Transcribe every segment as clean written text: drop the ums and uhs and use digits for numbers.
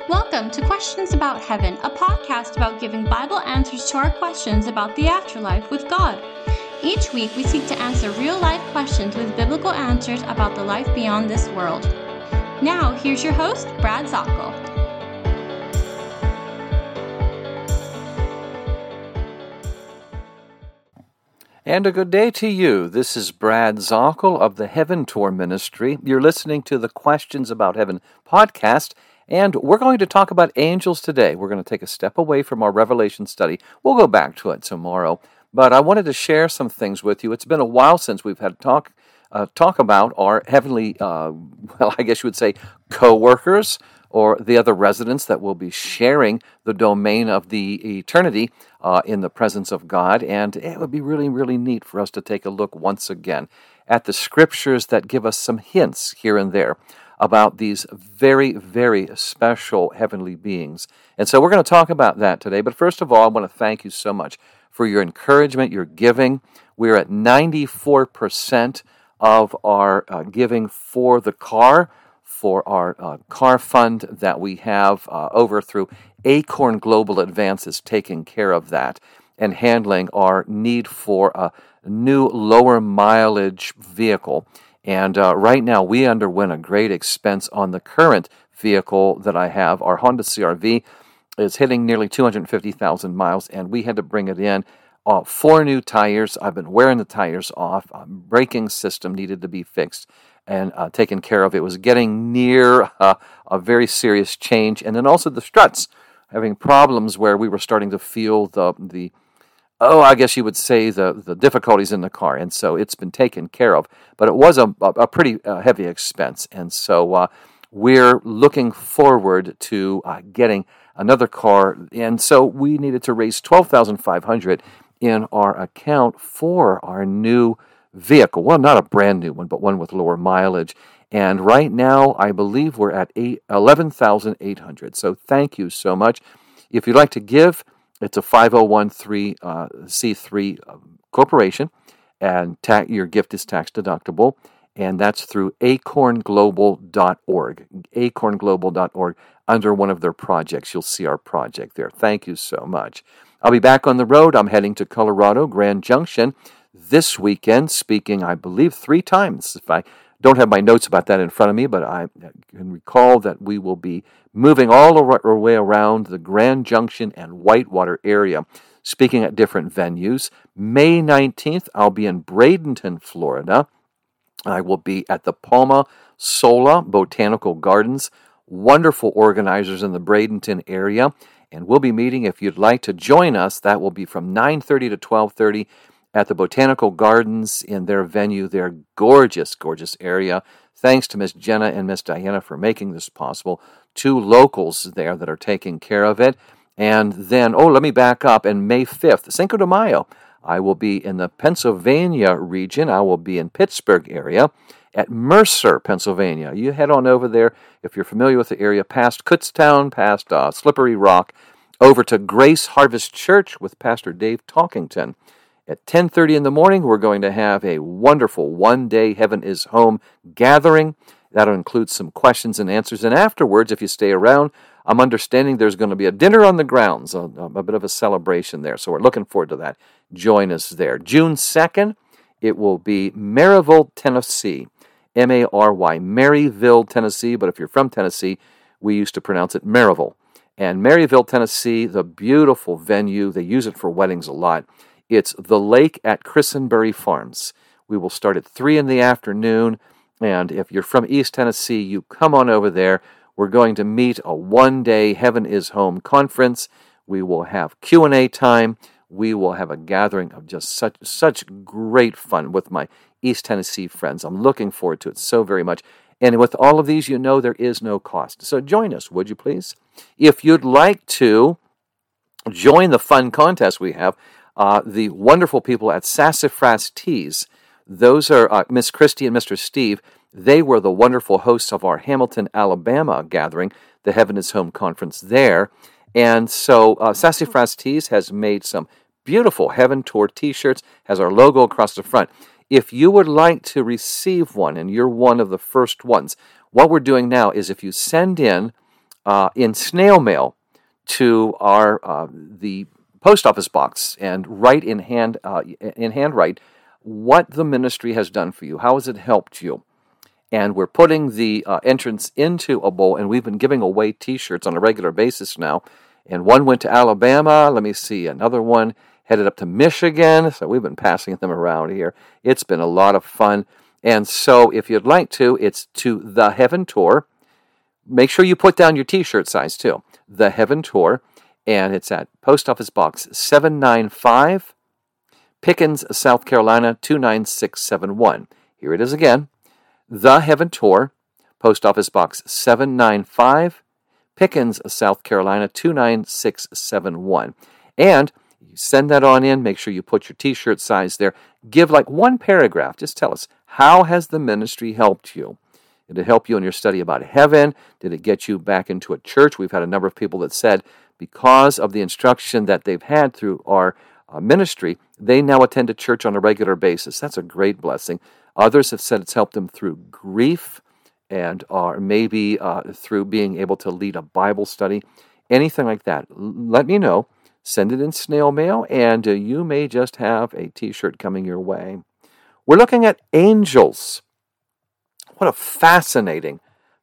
Welcome to Questions About Heaven, a podcast about giving Bible answers to our questions about the afterlife with God. Each week, we seek to answer real-life questions with biblical answers about the life beyond this world. Now, here's your host, Brad Zockel. And a good day to you. This is Brad Zockel of the Heaven Tour Ministry. You're listening to the Questions About Heaven podcast, and we're going to talk about angels today. We're going to take a step away from our Revelation study. We'll go back to it tomorrow, but I wanted to share some things with you. It's been a while since we've had talk about our heavenly, I guess you would say, co-workers, or the other residents that will be sharing the domain of the eternity in the presence of God. And it would be really, really neat for us to take a look once again at the scriptures that give us some hints here and there about these very, very special heavenly beings. And so we're going to talk about that today. But first of all, I want to thank you so much for your encouragement, your giving. We're at 94% of our giving for the car, for our car fund that we have over through Acorn Global Advances, taking care of that and handling our need for a new lower mileage vehicle. And right now we underwent a great expense on the current vehicle that I have. Our Honda CR-V is hitting nearly 250,000 miles, and we had to bring it in. 4 new tires. I've been wearing the tires off. Braking system needed to be fixed and taken care of. It was getting near a very serious change. And then also the struts, having problems where we were starting to feel I guess you would say the difficulties in the car. And so it's been taken care of. But it was a pretty heavy expense. And so we're looking forward to getting another car. And so we needed to raise $12,500 in our account for our new vehicle. Well, not a brand new one, but one with lower mileage. And right now, I believe we're at $11,800. So thank you so much. If you'd like to give, it's a 501c3 corporation, and your gift is tax deductible. And that's through acornglobal.org. acornglobal.org. Under one of their projects, you'll see our project there. Thank you so much. I'll be back on the road. I'm heading to Colorado, Grand Junction, this weekend, speaking, I believe, 3 times. If I don't have my notes about that in front of me, but I can recall that we will be moving all our way around the Grand Junction and Whitewater area, speaking at different venues. May 19th, I'll be in Bradenton, Florida. I will be at the Palma Sola Botanical Gardens. Wonderful organizers in the Bradenton area. And we'll be meeting, if you'd like to join us, that will be from 9:30 to 12:30 at the Botanical Gardens in their venue, their gorgeous, gorgeous area. Thanks to Miss Jenna and Miss Diana for making this possible. 2 locals there that are taking care of it. And then, let me back up. And May 5th, Cinco de Mayo, I will be in the Pennsylvania region. I will be in Pittsburgh area at Mercer, Pennsylvania. You head on over there, if you're familiar with the area, past Kutztown, past Slippery Rock, over to Grace Harvest Church with Pastor Dave Talkington. At 10:30 in the morning, we're going to have a wonderful one-day Heaven is Home gathering. That'll include some questions and answers. And afterwards, if you stay around, I'm understanding there's going to be a dinner on the grounds, a bit of a celebration there. So we're looking forward to that. Join us there. June 2nd, it will be Maryville, Tennessee. M-A-R-Y, Maryville, Tennessee. But if you're from Tennessee, we used to pronounce it Maryville. And Maryville, Tennessee, the beautiful venue. They use it for weddings a lot. It's the lake at Christenbury Farms. We will start at 3 in the afternoon. And if you're from East Tennessee, you come on over there. We're going to meet a one-day Heaven is Home conference. We will have Q&A time. We will have a gathering of just such great fun with my East Tennessee friends. I'm looking forward to it so very much. And with all of these, there is no cost. So join us, would you please? If you'd like to join the fun contest we have, the wonderful people at Sassafras Teas, those are Miss Christy and Mr. Steve. They were the wonderful hosts of our Hamilton, Alabama gathering, the Heaven is Home conference there. And so Sassafras Teas has made some beautiful Heaven Tour t-shirts, has our logo across the front. If you would like to receive one, and you're one of the first ones, what we're doing now is if you send in in snail mail to the post office box and write in handwrite what the ministry has done for you. How has it helped you? And we're putting the entrance into a bowl, and we've been giving away T-shirts on a regular basis now. And one went to Alabama. Let me see. Another one headed up to Michigan. So we've been passing them around here. It's been a lot of fun. And so if you'd like to, it's to The Heaven Tour. Make sure you put down your T-shirt size too. The Heaven Tour. And it's at Post Office Box 795, Pickens, South Carolina 29671. Here it is again. The Heaven Tour, Post Office Box 795, Pickens, South Carolina 29671. And you send that on in. Make sure you put your T-shirt size there. Give like one paragraph. Just tell us, how has the ministry helped you? Did it help you in your study about heaven? Did it get you back into a church? We've had a number of people that said because of the instruction that they've had through our ministry, they now attend a church on a regular basis. That's a great blessing. Others have said it's helped them through grief and maybe through being able to lead a Bible study, anything like that. Let me know. Send it in snail mail, and you may just have a T-shirt coming your way. We're looking at angels. What a fascinating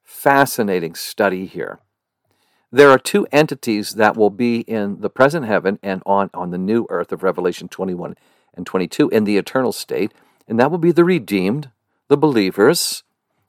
study here. There are two entities that will be in the present heaven and on the new earth of Revelation 21 and 22 in the eternal state, and that will be the redeemed, the believers,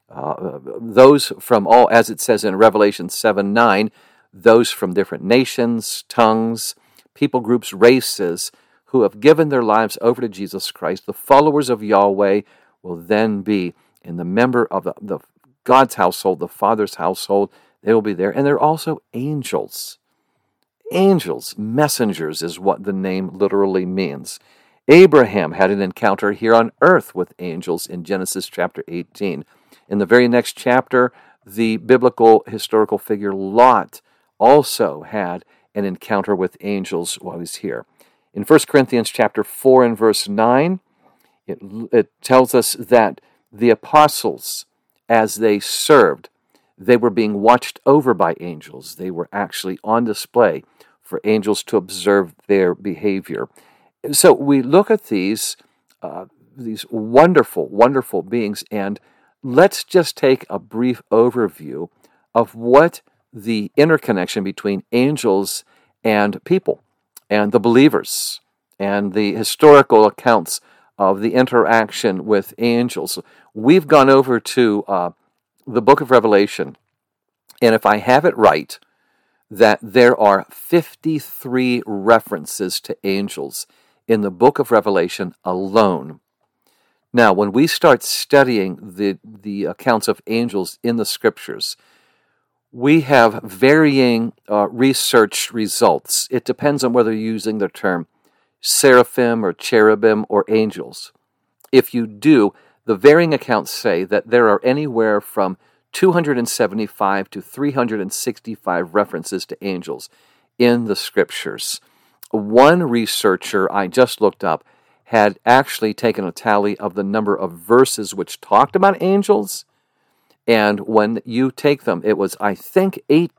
those from all, as it says in Revelation 7:9, those from different nations, tongues, people groups, races, who have given their lives over to Jesus Christ. The followers of Yahweh will then be in the member of the God's household, the Father's household. They will be there. And they're also angels. Angels, messengers is what the name literally means. Abraham had an encounter here on earth with angels in Genesis chapter 18. In the very next chapter, the biblical historical figure Lot also had an encounter with angels while he's here. In 1 Corinthians chapter 4 and verse 9, it tells us that the apostles, as they served, they were being watched over by angels. They were actually on display for angels to observe their behavior. So we look at these wonderful, wonderful beings, and let's just take a brief overview of what the interconnection between angels and people and the believers and the historical accounts of the interaction with angels. We've gone over to the book of Revelation, and if I have it right, that there are 53 references to angels in the book of Revelation alone. Now, when we start studying the accounts of angels in the Scriptures, we have varying research results. It depends on whether you're using the term seraphim or cherubim or angels. If you do, the varying accounts say that there are anywhere from 275 to 365 references to angels in the Scriptures. One researcher I just looked up had actually taken a tally of the number of verses which talked about angels, and when you take them, it was, I think,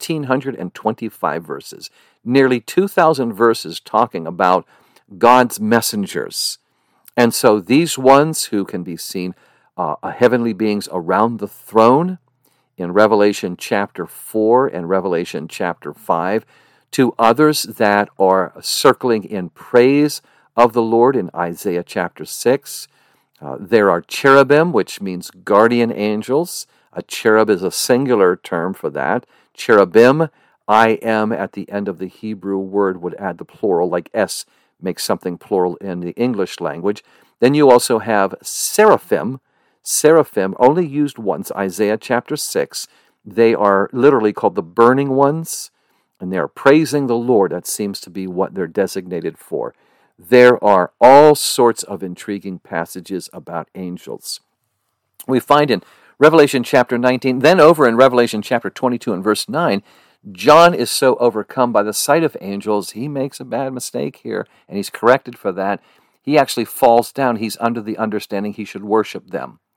1,825 verses, nearly 2,000 verses talking about God's messengers. And so these ones who can be seen, heavenly beings around the throne in Revelation chapter 4 and Revelation chapter 5, to others that are circling in praise of the Lord in Isaiah chapter 6. There are cherubim, which means guardian angels. A cherub is a singular term for that. Cherubim, I am at the end of the Hebrew word would add the plural, like S makes something plural in the English language. Then you also have seraphim. Seraphim, only used once, Isaiah chapter 6. They are literally called the burning ones, and they are praising the Lord. That seems to be what they're designated for. There are all sorts of intriguing passages about angels. We find in Revelation chapter 19, then over in Revelation chapter 22 and verse 9, John is so overcome by the sight of angels, he makes a bad mistake here, and he's corrected for that. He actually falls down. He's under the understanding he should worship them.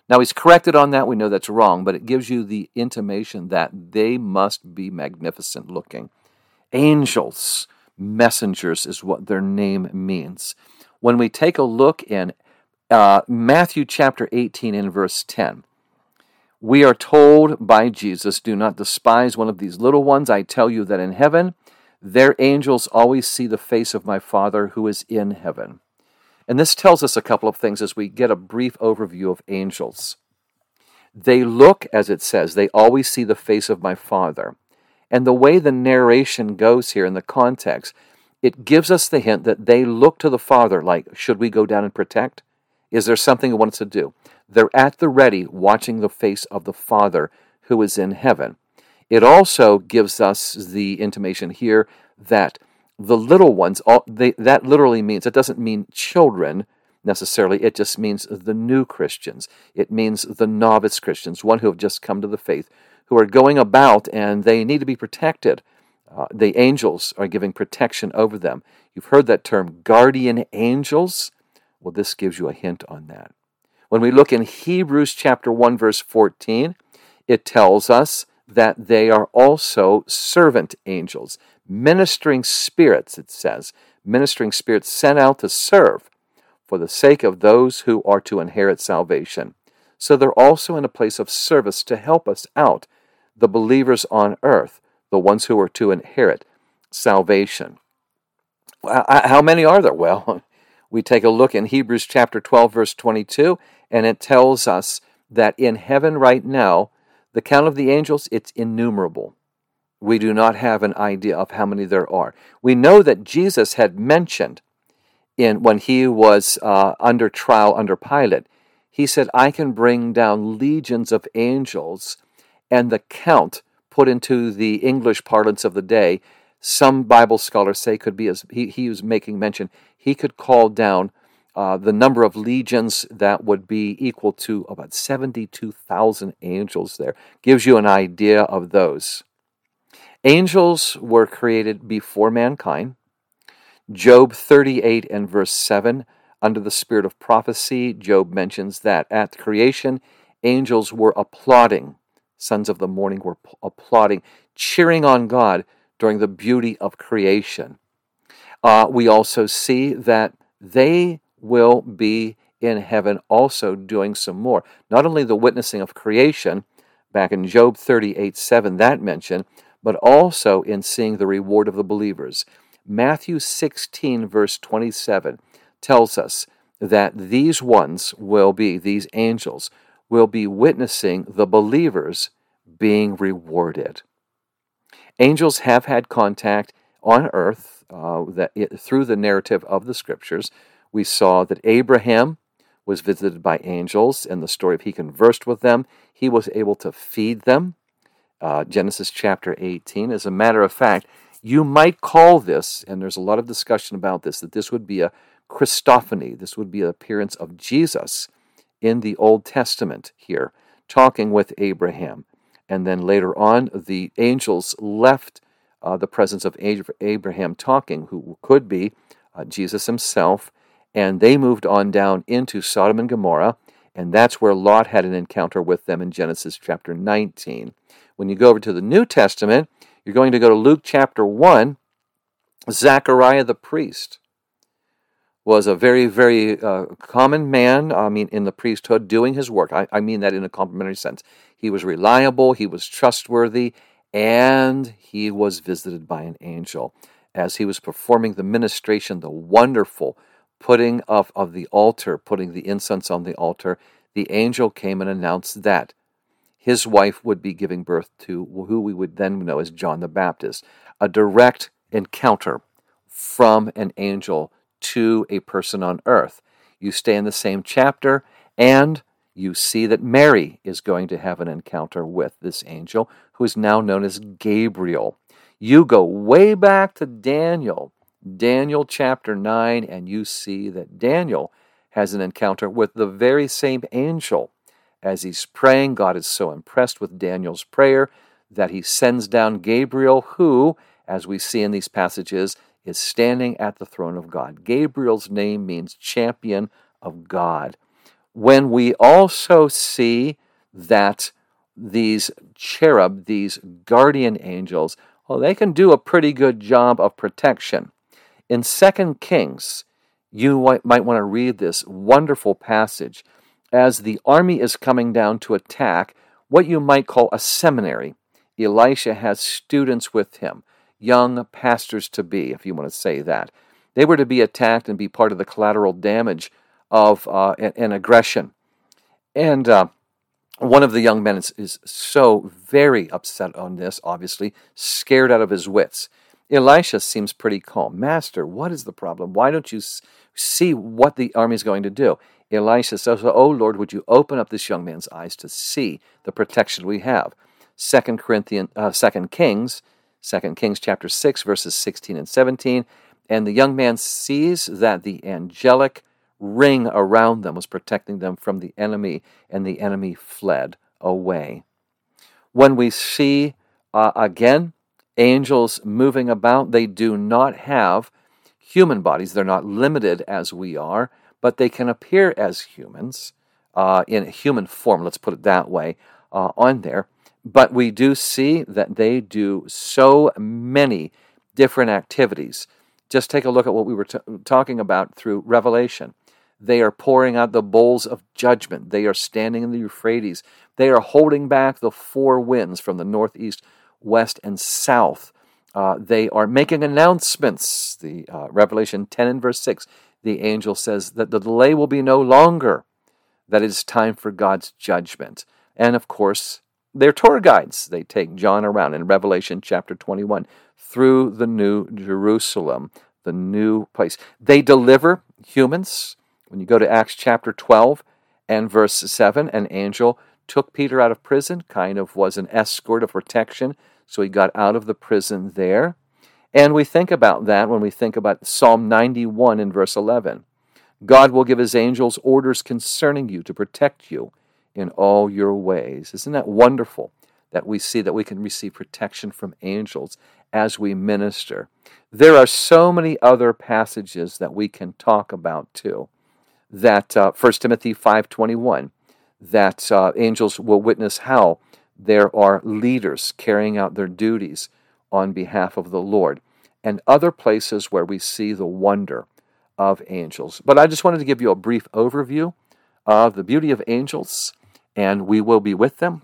Now, he's corrected on that. We know that's wrong, but it gives you the intimation that they must be magnificent looking. Angels, messengers is what their name means. When we take a look in Matthew chapter 18 and verse 10, we are told by Jesus, do not despise one of these little ones. I tell you that in heaven, their angels always see the face of my Father who is in heaven. And this tells us a couple of things as we get a brief overview of angels. They look, as it says, they always see the face of my Father. And the way the narration goes here in the context, it gives us the hint that they look to the Father like, should we go down and protect? Is there something he wants to do? They're at the ready, watching the face of the Father who is in heaven. It also gives us the intimation here that the little ones, that literally means, it doesn't mean children necessarily, it just means the new Christians. It means the novice Christians, one who have just come to the faith, who are going about and they need to be protected. The angels are giving protection over them. You've heard that term, guardian angels. Well, this gives you a hint on that. When we look in Hebrews chapter 1, verse 14, it tells us that they are also servant angels. Ministering spirits, it says. Ministering spirits sent out to serve for the sake of those who are to inherit salvation. So they're also in a place of service to help us out, the believers on earth, the ones who are to inherit salvation. How many are there? Well, we take a look in Hebrews chapter 12, verse 22, and it tells us that in heaven right now, the count of the angels, it's innumerable. We do not have an idea of how many there are. We know that Jesus had mentioned when he was under trial under Pilate, he said, I can bring down legions of angels, and the count put into the English parlance of the day, some Bible scholars say could be, as he was making mention, he could call down the number of legions that would be equal to about 72,000 angels there. Gives you an idea of those. Angels were created before mankind. Job 38 and verse 7, under the spirit of prophecy, Job mentions that at creation, angels were applauding. Sons of the morning were applauding, cheering on God during the beauty of creation. We also see that they will be in heaven also doing some more. Not only the witnessing of creation, back in Job 38:7, that mention, but also in seeing the reward of the believers. Matthew 16, verse 27, tells us that these angels, will be witnessing the believers being rewarded. Angels have had contact on earth through the narrative of the Scriptures. We saw that Abraham was visited by angels in the story of he conversed with them. He was able to feed them. Genesis chapter 18. As a matter of fact, you might call this, and there's a lot of discussion about this, that this would be a Christophany. This would be an appearance of Jesus in the Old Testament here, talking with Abraham. And then later on, the angels left the presence of Abraham talking, who could be Jesus himself, and they moved on down into Sodom and Gomorrah, and that's where Lot had an encounter with them in Genesis chapter 19. When you go over to the New Testament, you're going to go to Luke chapter 1. Zechariah the priest was a very, very common man, in the priesthood, doing his work. I mean that in a complimentary sense. He was reliable, he was trustworthy, and he was visited by an angel. As he was performing the ministration, the wonderful putting of the altar, putting the incense on the altar, the angel came and announced that his wife would be giving birth to who we would then know as John the Baptist. A direct encounter from an angel to a person on earth. You stay in the same chapter, and you see that Mary is going to have an encounter with this angel, who is now known as Gabriel. You go way back to Daniel chapter 9, and you see that Daniel has an encounter with the very same angel. As he's praying, God is so impressed with Daniel's prayer that he sends down Gabriel, who, as we see in these passages, is standing at the throne of God. Gabriel's name means champion of God. when we also see that these cherub, these guardian angels, well, they can do a pretty good job of protection. In 2 Kings, you might want to read this wonderful passage as the army is coming down to attack what you might call a seminary. Elisha has students with him, young pastors-to-be, if you want to say that. They were to be attacked and be part of the collateral damage of an aggression. And one of the young men is so very upset on this, obviously, scared out of his wits. Elisha seems pretty calm. Master, what is the problem? Why don't you see what the army is going to do? Elisha says, oh Lord, would you open up this young man's eyes to see the protection we have? 2 Kings chapter 6, verses 16 and 17. And the young man sees that the angelic ring around them was protecting them from the enemy, and the enemy fled away. When we see, again, angels moving about, they do not have human bodies. They're not limited as we are, but they can appear as humans, in a human form, let's put it that way, on there. But we do see that they do so many different activities. Just take a look at what we were talking about through Revelation. They are pouring out the bowls of judgment. They are standing in the Euphrates. They are holding back the four winds from the northeast, west, and south. They are making announcements. The Revelation 10 and verse 6, the angel says that the delay will be no longer, that it is time for God's judgment. And of course, they're tour guides. They take John around in Revelation chapter 21 through the New Jerusalem, the new place. They deliver humans. When you go to Acts chapter 12 and verse 7, an angel took Peter out of prison, kind of was an escort of protection, so he got out of the prison there. And we think about that when we think about Psalm 91 in verse 11. God will give his angels orders concerning you to protect you in all your ways. Isn't that wonderful that we see that we can receive protection from angels as we minister? There are so many other passages that we can talk about too. That 1 Timothy 5:21, that angels will witness how there are leaders carrying out their duties on behalf of the Lord, and other places where we see the wonder of angels. But I just wanted to give you a brief overview of the beauty of angels, and we will be with them.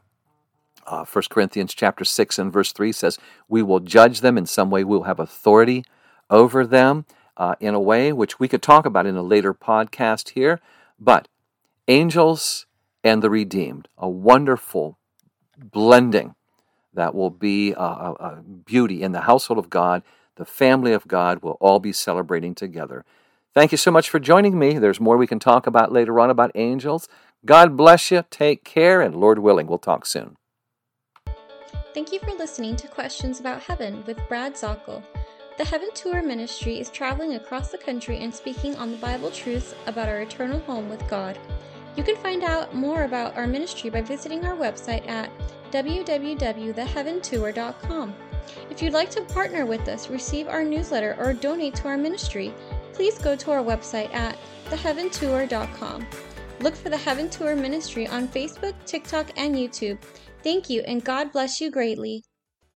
1 Corinthians chapter 6 and verse 3 says, we will judge them in some way. We'll have authority over them in a way which we could talk about in a later podcast here. But angels and the redeemed, a wonderful blending that will be a beauty in the household of God. The family of God will all be celebrating together. Thank you so much for joining me. There's more we can talk about later on about angels. God bless you. Take care, and Lord willing, we'll talk soon. Thank you for listening to Questions About Heaven with Brad Zockel. The Heaven Tour Ministry is traveling across the country and speaking on the Bible truths about our eternal home with God. You can find out more about our ministry by visiting our website at www.theheaventour.com. If you'd like to partner with us, receive our newsletter, or donate to our ministry, please go to our website at theheaventour.com. Look for the Heaven Tour Ministry on Facebook, TikTok, and YouTube. Thank you, and God bless you greatly.